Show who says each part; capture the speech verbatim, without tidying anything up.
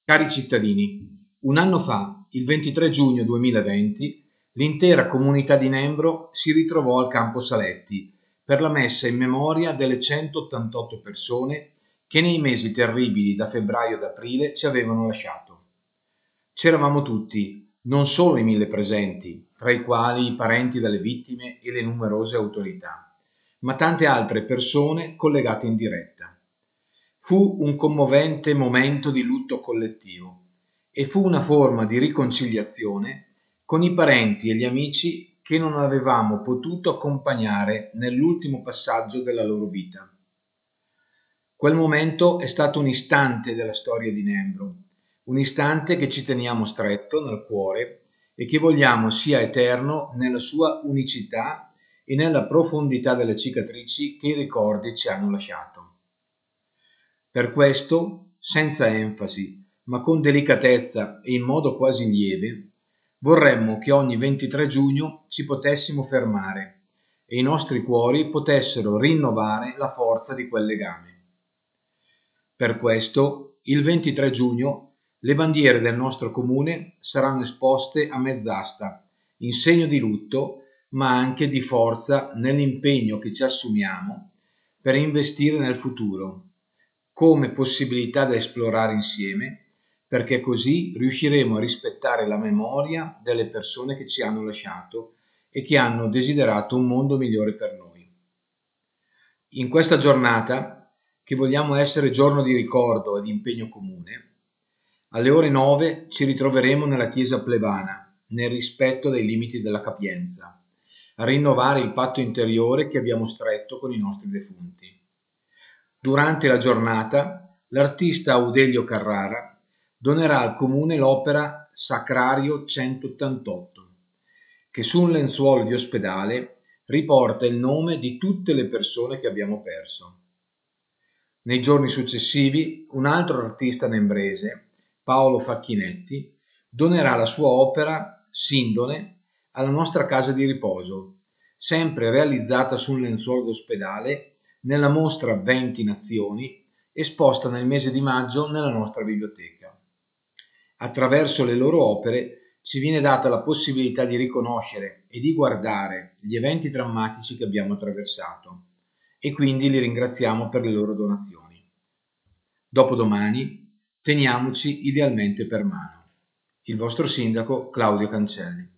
Speaker 1: Cari cittadini, un anno fa, il ventitré giugno duemilaventi, l'intera comunità di Nembro si ritrovò al Campo Saletti per la messa in memoria delle centottantotto persone che nei mesi terribili da febbraio ad aprile ci avevano lasciato. C'eravamo tutti, non solo i mille presenti, tra i quali i parenti delle vittime e le numerose autorità, ma tante altre persone collegate in diretta. Fu un commovente momento di lutto collettivo e fu una forma di riconciliazione con i parenti e gli amici che non avevamo potuto accompagnare nell'ultimo passaggio della loro vita. Quel momento è stato un istante della storia di Nembro, un istante che ci teniamo stretto nel cuore e che vogliamo sia eterno nella sua unicità e nella profondità delle cicatrici che i ricordi ci hanno lasciato. Per questo, senza enfasi, ma con delicatezza e in modo quasi lieve, vorremmo che ogni ventitré giugno ci potessimo fermare e i nostri cuori potessero rinnovare la forza di quel legame. Per questo, il ventitré giugno, le bandiere del nostro comune saranno esposte a mezz'asta, in segno di lutto, ma anche di forza nell'impegno che ci assumiamo per investire nel futuro, come possibilità da esplorare insieme, perché così riusciremo a rispettare la memoria delle persone che ci hanno lasciato e che hanno desiderato un mondo migliore per noi. In questa giornata, che vogliamo essere giorno di ricordo e di impegno comune, alle ore nove ci ritroveremo nella chiesa plebana, nel rispetto dei limiti della capienza, a rinnovare il patto interiore che abbiamo stretto con i nostri defunti. Durante la giornata, l'artista Audelio Carrara donerà al comune l'opera Sacrario centottantotto, che su un lenzuolo di ospedale riporta il nome di tutte le persone che abbiamo perso. Nei giorni successivi, un altro artista nembrese, Paolo Facchinetti, donerà la sua opera Sindone alla nostra casa di riposo, sempre realizzata su un lenzuolo d'ospedale nella mostra venti nazioni, esposta nel mese di maggio nella nostra biblioteca. Attraverso le loro opere ci viene data la possibilità di riconoscere e di guardare gli eventi drammatici che abbiamo attraversato e quindi li ringraziamo per le loro donazioni. Dopodomani teniamoci idealmente per mano. Il vostro sindaco Claudio Cancelli.